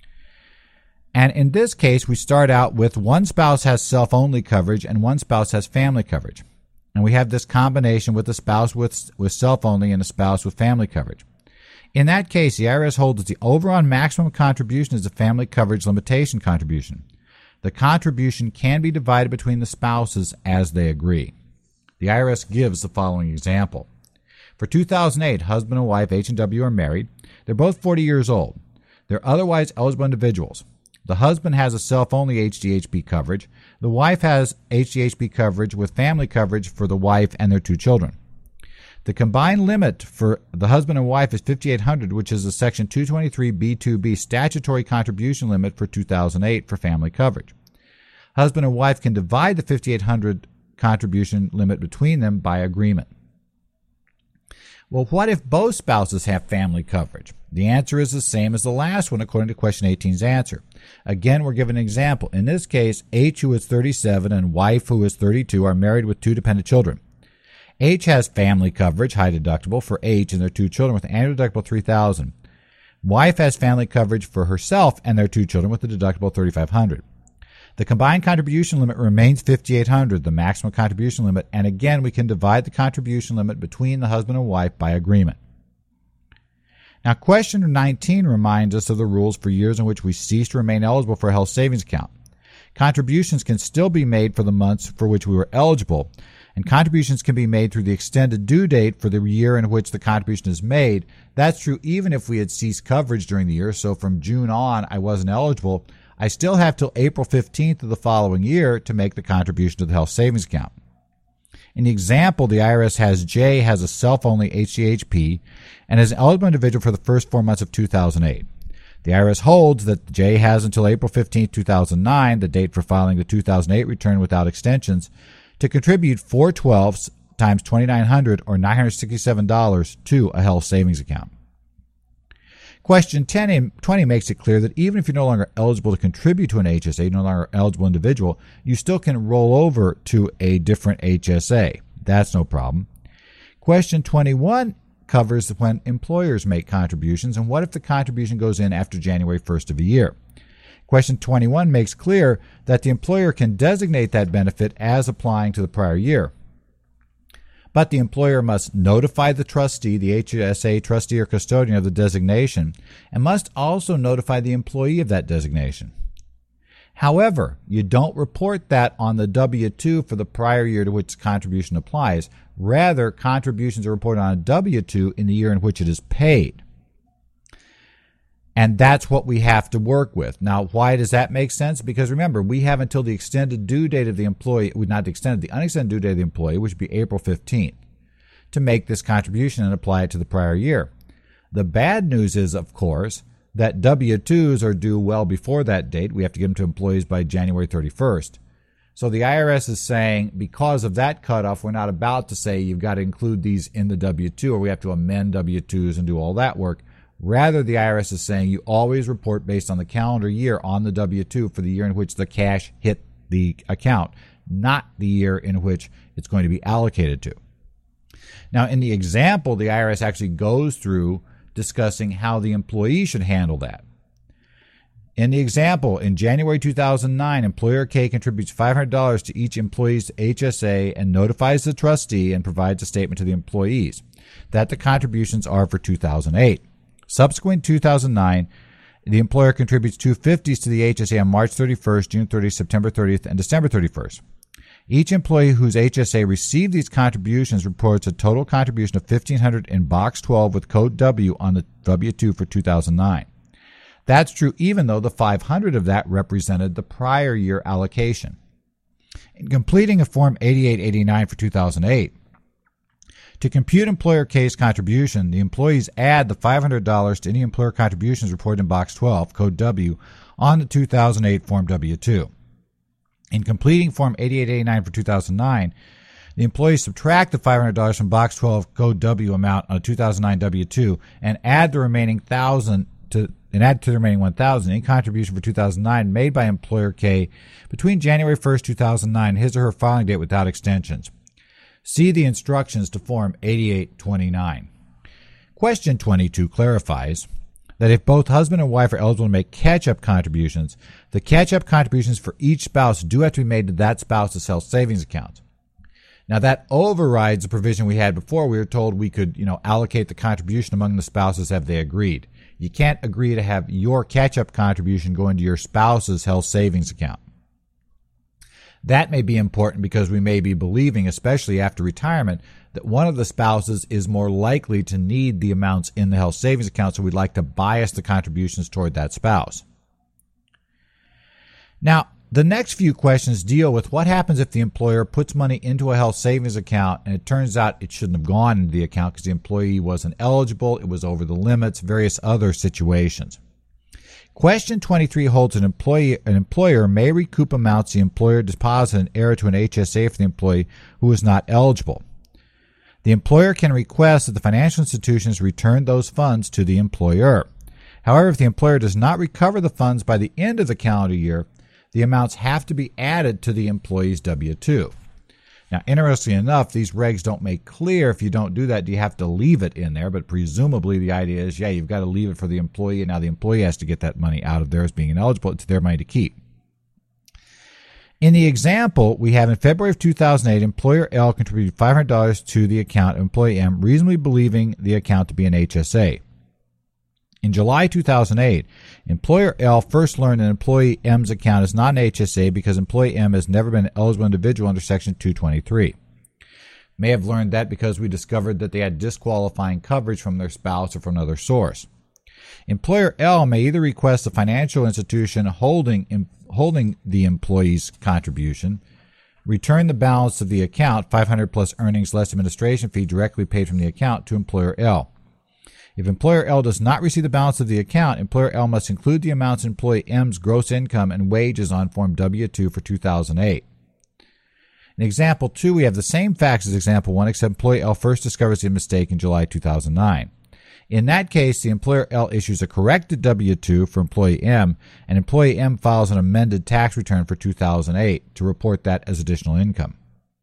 And in this case, we start out with one spouse has self-only coverage and one spouse has family coverage. And we have this combination with a spouse with, with self-only and a spouse with family coverage. In that case, the I R S holds that the overall maximum contribution is a family coverage limitation contribution. The contribution can be divided between the spouses as they agree. The I R S gives the following example. For two thousand eight, husband and wife H and W are married. They're both forty years old. They're otherwise eligible individuals. The husband has a self-only H D H P coverage. The wife has H D H P coverage with family coverage for the wife and their two children. The combined limit for the husband and wife is fifty-eight hundred dollars, which is the Section two twenty-three B two B statutory contribution limit for two thousand eight for family coverage. Husband and wife can divide the fifty-eight hundred dollars contribution limit between them by agreement. Well, what if both spouses have family coverage? The answer is the same as the last one according to question eighteen's answer. Again, we're given an example. In this case, H, who is thirty-seven, and wife, who is thirty-two, are married with two dependent children. H has family coverage, high deductible, for H and their two children with an annual deductible of three thousand dollars. Wife has family coverage for herself and their two children with a deductible of thirty-five hundred dollars. The combined contribution limit remains fifty-eight hundred dollars, the maximum contribution limit, and again, we can divide the contribution limit between the husband and wife by agreement. Now, question nineteen reminds us of the rules for years in which we cease to remain eligible for a health savings account. Contributions can still be made for the months for which we were eligible, and contributions can be made through the extended due date for the year in which the contribution is made. That's true even if we had ceased coverage during the year, so from June on I wasn't eligible. I still have till April fifteenth of the following year to make the contribution to the health savings account. In the example, the I R S has J has a self-only H D H P and is an eligible individual for the first four months of two thousand eight. The I R S holds that J has until April fifteenth, two thousand nine, the date for filing the two thousand eight return without extensions, to contribute four twelfths times twenty-nine hundred dollars or nine hundred sixty-seven dollars to a health savings account. Question ten and twenty makes it clear that even if you're no longer eligible to contribute to an H S A, no longer eligible individual, you still can roll over to a different H S A. That's no problem. Question twenty-one covers when employers make contributions and what if the contribution goes in after January first of a year. Question twenty-one makes clear that the employer can designate that benefit as applying to the prior year. But the employer must notify the trustee, the H S A trustee or custodian of the designation, and must also notify the employee of that designation. However, you don't report that on the W two for the prior year to which the contribution applies. Rather, contributions are reported on a W two in the year in which it is paid. And that's what we have to work with. Now, why does that make sense? Because remember, we have until the extended due date of the employee, not the extended, the unextended due date of the employee, which would be April fifteenth, to make this contribution and apply it to the prior year. The bad news is, of course, that W two's are due well before that date. We have to give them to employees by January thirty-first. So the I R S is saying because of that cutoff, we're not about to say you've got to include these in the W two or we have to amend W two's and do all that work. Rather, the I R S is saying you always report based on the calendar year on the W two for the year in which the cash hit the account, not the year in which it's going to be allocated to. Now, in the example, the I R S actually goes through discussing how the employee should handle that. In the example, in January two thousand nine, employer K contributes five hundred dollars to each employee's H S A and notifies the trustee and provides a statement to the employees that the contributions are for two thousand eight. Subsequent to two thousand nine, the employer contributes two hundred fifty dollars to the H S A on March thirty-first, June thirtieth, September thirtieth, and December thirty-first. Each employee whose H S A received these contributions reports a total contribution of fifteen hundred dollars in Box twelve with code W on the W two for two thousand nine. That's true even though the five hundred dollars of that represented the prior year allocation. In completing a Form eighty-eight eighty-nine for two thousand eight, to compute employer K's contribution, the employees add the five hundred dollars to any employer contributions reported in Box twelve, code W, on the two thousand eight Form W two. In completing Form eighty-eight eighty-nine for two thousand nine, the employees subtract the five hundred dollars from Box twelve code W amount on a two thousand nine W two and add the remaining one thousand dollars to and add to the remaining one thousand dollars in contribution for two thousand nine made by employer K between January first, two thousand nine, his or her filing date without extensions. See the instructions to Form eighty-eight twenty-nine. Question twenty-two clarifies that if both husband and wife are eligible to make catch-up contributions, the catch-up contributions for each spouse do have to be made to that spouse's health savings account. Now, that overrides the provision we had before. We were told we could, you know, allocate the contribution among the spouses if they agreed. You can't agree to have your catch-up contribution go into your spouse's health savings account. That may be important because we may be believing, especially after retirement, that one of the spouses is more likely to need the amounts in the health savings account, so we'd like to bias the contributions toward that spouse. Now, the next few questions deal with what happens if the employer puts money into a health savings account and it turns out it shouldn't have gone into the account because the employee wasn't eligible, it was over the limits, various other situations. Question twenty-three holds an employee, an employer may recoup amounts the employer deposited in error to an H S A for the employee who is not eligible. The employer can request that the financial institutions return those funds to the employer. However, if the employer does not recover the funds by the end of the calendar year, the amounts have to be added to the employee's W two. Now, interestingly enough, these regs don't make clear if you don't do that, do you have to leave it in there? But presumably the idea is, yeah, you've got to leave it for the employee, and now the employee has to get that money out of there as being ineligible. It's their money to keep. In the example, we have in February of two thousand eight, employer L contributed five hundred dollars to the account of employee M, reasonably believing the account to be an H S A. In July two thousand eight, employer L first learned that employee M's account is not an H S A because employee M has never been an eligible individual under Section two twenty-three. May have learned that because we discovered that they had disqualifying coverage from their spouse or from another source. Employer L may either request the financial institution holding holding the employee's contribution return the balance of the account, five hundred dollars plus earnings less administration fee directly paid from the account, to employer L. If employer L does not receive the balance of the account, employer L must include the amounts in employee M's gross income and wages on Form W two for two thousand eight. In example two, we have the same facts as example one, except employee L first discovers the mistake in July two thousand nine. In that case, the employer L issues a corrected W two for employee M, and employee M files an amended tax return for two thousand eight to report that as additional income.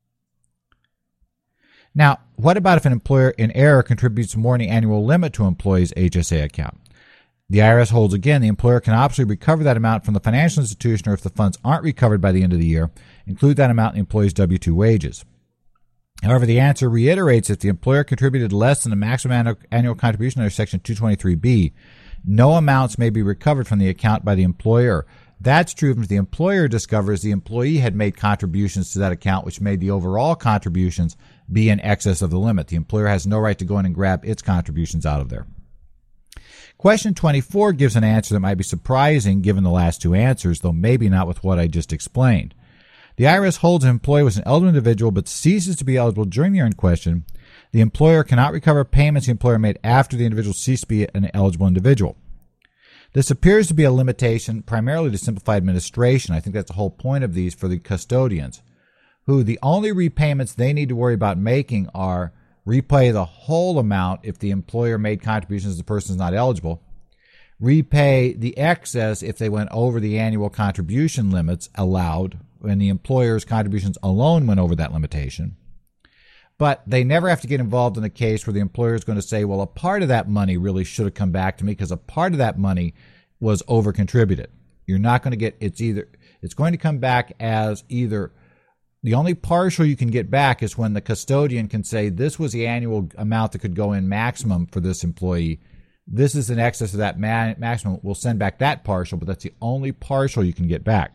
Now, what about if an employer in error contributes more than the annual limit to an employee's H S A account? The I R S holds again the employer can optionally recover that amount from the financial institution, or if the funds aren't recovered by the end of the year, include that amount in the employee's W two wages. However, the answer reiterates if the employer contributed less than the maximum annual contribution under Section two twenty-three B, no amounts may be recovered from the account by the employer. That's true if the employer discovers the employee had made contributions to that account, which made the overall contributions be in excess of the limit. The employer has no right to go in and grab its contributions out of there. Question twenty-four gives an answer that might be surprising given the last two answers, though maybe not with what I just explained. The I R S holds an employee was an eligible individual but ceases to be eligible during the year in question. The employer cannot recover payments the employer made after the individual ceased to be an eligible individual. This appears to be a limitation primarily to simplify administration. I think that's the whole point of these for the custodians, who the only repayments they need to worry about making are repay the whole amount if the employer made contributions the person is not eligible, repay the excess if they went over the annual contribution limits allowed when the employer's contributions alone went over that limitation. But they never have to get involved in a case where the employer is going to say, well, a part of that money really should have come back to me because a part of that money was over contributed. You're not going to get, it's either, it's going to come back as either, the only partial you can get back is when the custodian can say, this was the annual amount that could go in maximum for this employee. This is in excess of that ma- maximum. We'll send back that partial, but that's the only partial you can get back.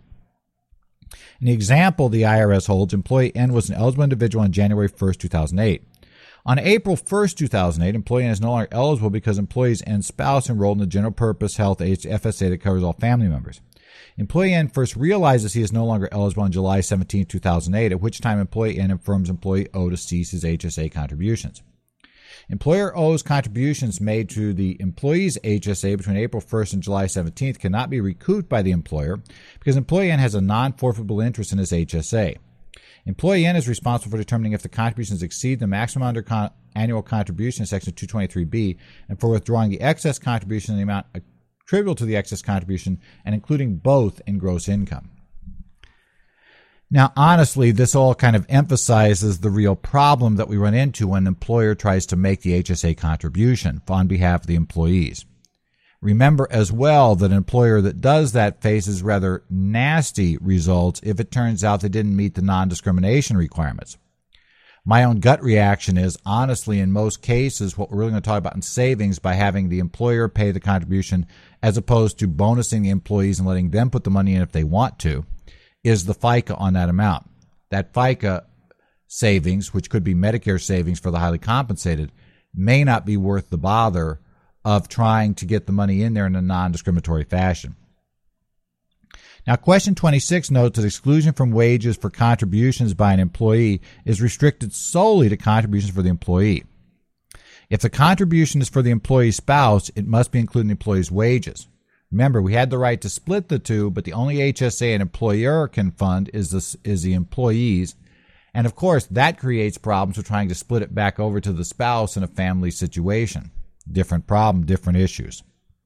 In the example the I R S holds, employee N was an eligible individual on January first, two thousand eight. On April first, two thousand eight, employee N is no longer eligible because employee's N's spouse enrolled in the general purpose health F S A that covers all family members. Employee N first realizes he is no longer eligible on July seventeenth, two thousand eight, at which time employee N informs employee O to cease his H S A contributions. Employer O's contributions made to the employee's H S A between April first and July seventeenth cannot be recouped by the employer because employee N has a non-forfeitable interest in his H S A. Employee N is responsible for determining if the contributions exceed the maximum under con- annual contribution in Section two twenty-three B and for withdrawing the excess contribution in the amount attributable to the excess contribution and including both in gross income. Now, honestly, this all kind of emphasizes the real problem that we run into when an employer tries to make the H S A contribution on behalf of the employees. Remember as well that an employer that does that faces rather nasty results if it turns out they didn't meet the non-discrimination requirements. My own gut reaction is, honestly, in most cases, what we're really going to talk about in savings by having the employer pay the contribution as opposed to bonusing the employees and letting them put the money in if they want to, is the FICA on that amount. That FICA savings, which could be Medicare savings for the highly compensated, may not be worth the bother of trying to get the money in there in a non-discriminatory fashion. Now, question twenty-six notes that exclusion from wages for contributions by an employee is restricted solely to contributions for the employee. If the contribution is for the employee's spouse, it must be included in the employee's wages. Remember, we had the right to split the two, but the only H S A an employer can fund is the, is the employees. And, of course, that creates problems with trying to split it back over to the spouse in a family situation. Different problem, different issues.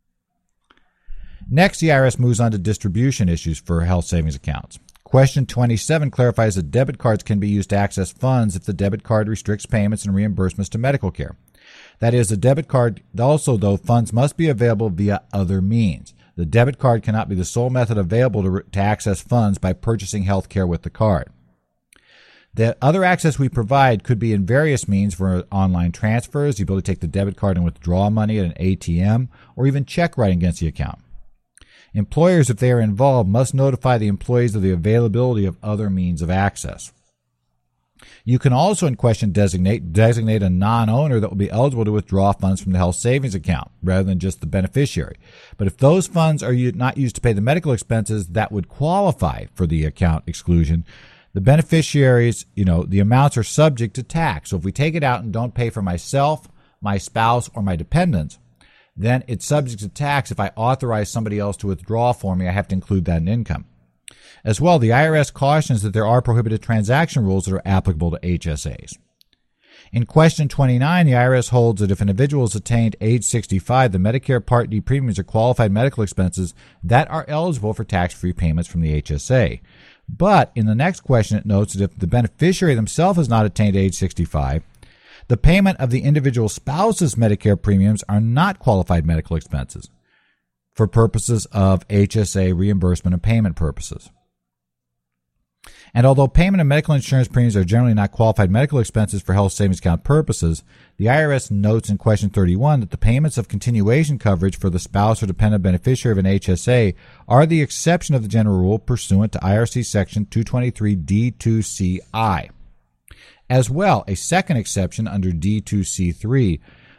Next, the I R S moves on to distribution issues for health savings accounts. Question twenty-seven clarifies that debit cards can be used to access funds if the debit card restricts payments and reimbursements to medical care. That is, the debit card also, though, funds must be available via other means. The debit card cannot be the sole method available to, to access funds by purchasing health care with the card. The other access we provide could be in various means for online transfers, the ability to take the debit card and withdraw money at an A T M, or even check writing against the account. Employers, if they are involved, must notify the employees of the availability of other means of access. You can also, in question, designate designate a non-owner that will be eligible to withdraw funds from the health savings account rather than just the beneficiary. But if those funds are not used to pay the medical expenses that would qualify for the account exclusion, the beneficiaries, you know, the amounts are subject to tax. So if we take it out and don't pay for myself, my spouse, or my dependents, then it's subject to tax. If I authorize somebody else to withdraw for me, I have to include that in income. As well, the I R S cautions that there are prohibited transaction rules that are applicable to H S As. In question twenty-nine, the I R S holds that if an individual has attained age sixty-five, the Medicare Part D premiums are qualified medical expenses that are eligible for tax-free payments from the H S A. But in the next question, it notes that if the beneficiary themselves has not attained age sixty-five, the payment of the individual spouse's Medicare premiums are not qualified medical expenses for purposes of H S A reimbursement and payment purposes. And although payment of medical insurance premiums are generally not qualified medical expenses for health savings account purposes, the I R S notes in question thirty-one that the payments of continuation coverage for the spouse or dependent beneficiary of an H S A are the exception of the general rule pursuant to I R C section two twenty-three D two C I. As well, a second exception under D two C three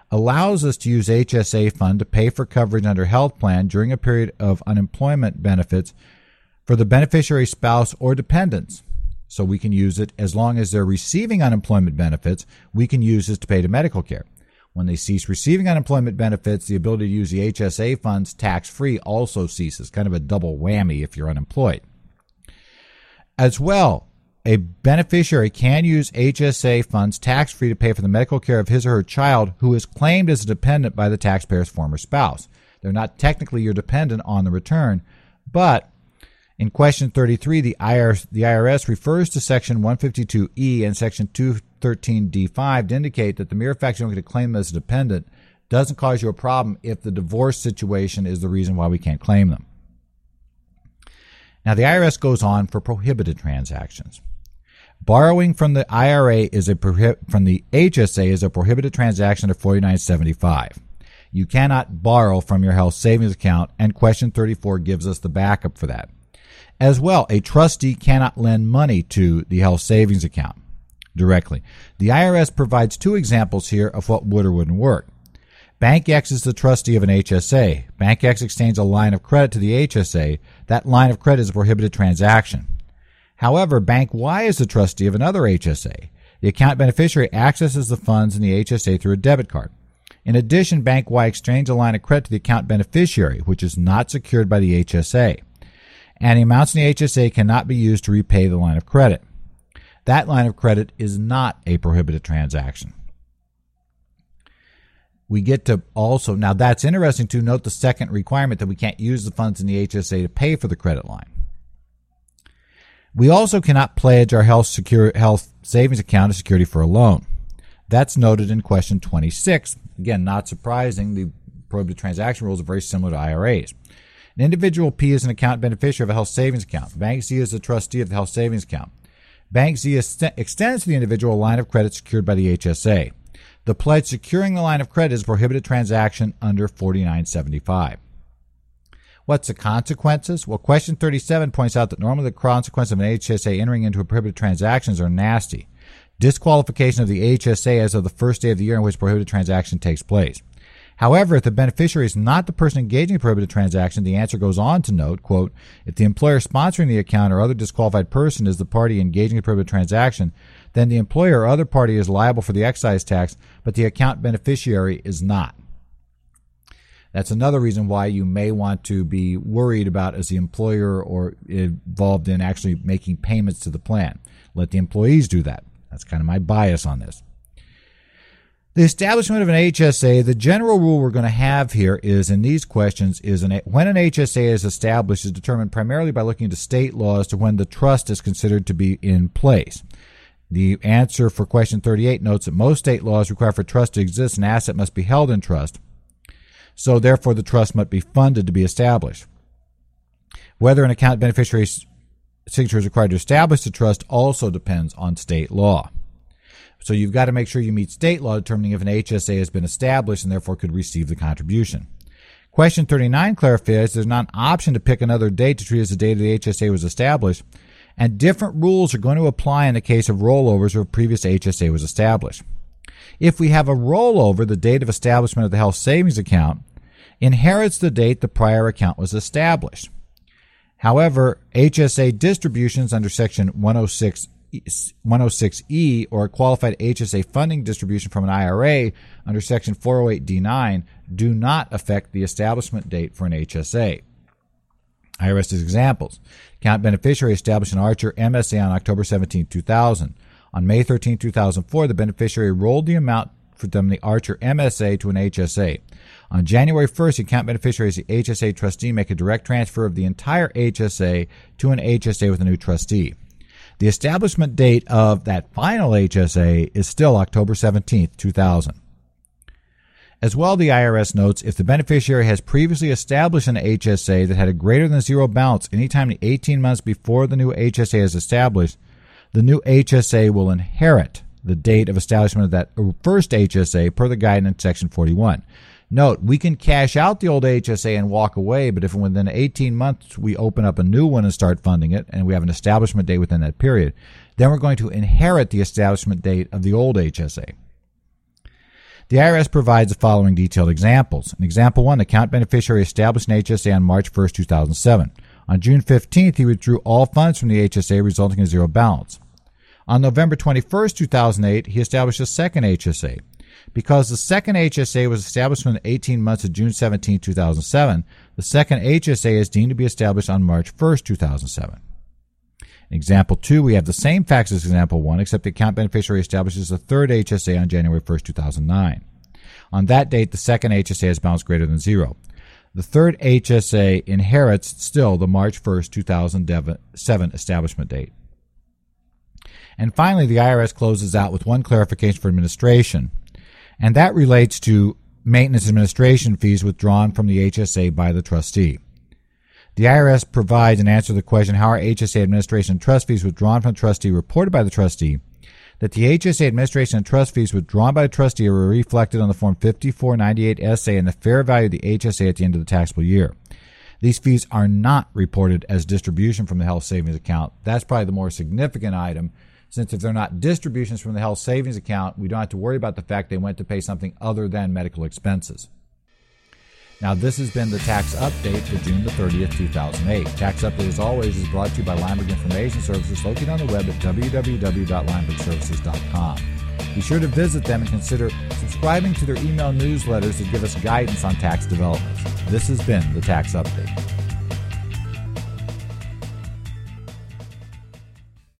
allows us to use H S A fund to pay for coverage under health plan during a period of unemployment benefits for the beneficiary spouse or dependents. So we can use it as long as they're receiving unemployment benefits, we can use this to pay to medical care. When they cease receiving unemployment benefits, the ability to use the H S A funds tax-free also ceases, kind of a double whammy if you're unemployed. As well, a beneficiary can use H S A funds tax-free to pay for the medical care of his or her child who is claimed as a dependent by the taxpayer's former spouse. They're not technically your dependent on the return, but in question thirty-three, the I R S, the I R S refers to Section one fifty-two E and Section two thirteen D five to indicate that the mere fact you don't get to claim them as a dependent doesn't cause you a problem if the divorce situation is the reason why we can't claim them. Now, the I R S goes on for prohibited transactions. Borrowing from the I R A is a prohib- from the H S A is a prohibited transaction of forty-nine seventy-five. You cannot borrow from your health savings account, and question thirty-four gives us the backup for that. As well, a trustee cannot lend money to the health savings account directly. The I R S provides two examples here of what would or wouldn't work. Bank X is the trustee of an H S A. Bank X extends a line of credit to the H S A. That line of credit is a prohibited transaction. However, Bank Y is the trustee of another H S A. The account beneficiary accesses the funds in the H S A through a debit card. In addition, Bank Y exchanges a line of credit to the account beneficiary, which is not secured by the H S A. And the amounts in the H S A cannot be used to repay the line of credit. That line of credit is not a prohibited transaction. We get to also, now that's interesting to note the second requirement that we can't use the funds in the H S A to pay for the credit line. We also cannot pledge our health secure, health savings account as security for a loan. That's noted in question twenty-six. Again, not surprising, the prohibited transaction rules are very similar to I R As. An individual P is an account beneficiary of a health savings account. Bank Z is the trustee of the health savings account. Bank Z extends to the individual a line of credit secured by the H S A. The pledge securing the line of credit is a prohibited transaction under forty-nine seventy-five. What's the consequences? Well, question thirty-seven points out that normally the consequences of an H S A entering into a prohibited transactions are nasty. Disqualification of the H S A as of the first day of the year in which prohibited transaction takes place. However, if the beneficiary is not the person engaging in a prohibited transaction, the answer goes on to note, quote, if the employer sponsoring the account or other disqualified person is the party engaging in a prohibited transaction, then the employer or other party is liable for the excise tax, but the account beneficiary is not. That's another reason why you may want to be worried about as the employer or involved in actually making payments to the plan. Let the employees do that. That's kind of my bias on this. The establishment of an H S A, the general rule we're going to have here is in these questions is an, when an H S A is established is determined primarily by looking to state law as to when the trust is considered to be in place. The answer for question thirty-eight notes that most state laws require for trust to exist, an asset must be held in trust. So therefore the trust must be funded to be established. Whether an account beneficiary's signature is required to establish the trust also depends on state law. So you've got to make sure you meet state law determining if an H S A has been established and therefore could receive the contribution. Question thirty-nine clarifies there's not an option to pick another date to treat as the date the H S A was established, and different rules are going to apply in the case of rollovers where a previous H S A was established. If we have a rollover, the date of establishment of the health savings account inherits the date the prior account was established. However, H S A distributions under Section one oh six E or a qualified H S A funding distribution from an I R A under Section four oh eight D nine do not affect the establishment date for an H S A. I R S examples. Account beneficiary established an Archer M S A on October seventeenth, two thousand. On May thirteenth, two thousand four, the beneficiary rolled the amount from the Archer M S A to an H S A. On January first, the account beneficiary as the H S A trustee make a direct transfer of the entire H S A to an H S A with a new trustee. The establishment date of that final H S A is still October seventeenth, two thousand. As well, the I R S notes if the beneficiary has previously established an H S A that had a greater than zero balance anytime in the eighteen months before the new H S A is established, the new H S A will inherit the date of establishment of that first H S A per the guidance in Section forty-one. Note, we can cash out the old H S A and walk away, but if within eighteen months we open up a new one and start funding it, and we have an establishment date within that period, then we're going to inherit the establishment date of the old H S A. The I R S provides the following detailed examples. In example one, account beneficiary established an H S A on March first, two thousand seven. On June fifteenth, he withdrew all funds from the H S A, resulting in zero balance. On November twenty-first, two thousand eight, he established a second H S A. Because the second H S A was established within eighteen months of June seventeenth, two thousand seven, the second H S A is deemed to be established on March first, two thousand seven. In example two, we have the same facts as example one, except the account beneficiary establishes a third H S A on January first, two thousand nine. On that date, the second H S A has balance greater than zero. The third H S A inherits still the March first, two thousand seven establishment date. And finally, the I R S closes out with one clarification for administration, and that relates to maintenance administration fees withdrawn from the H S A by the trustee. The I R S provides an answer to the question how are H S A administration and trust fees withdrawn from the trustee reported by the trustee, that the H S A administration and trust fees withdrawn by the trustee are reflected on the Form fifty-four ninety-eight S A and the fair value of the H S A at the end of the taxable year. These fees are not reported as distribution from the health savings account. That's probably the more significant item, since if they're not distributions from the health savings account, we don't have to worry about the fact they went to pay something other than medical expenses. Now, this has been the Tax Update for June the thirtieth, two thousand eight. Tax Update, as always, is brought to you by Lineberg Information Services, located on the web at w w w dot lineberg services dot com. Be sure to visit them and consider subscribing to their email newsletters to give us guidance on tax developments. This has been the Tax Update.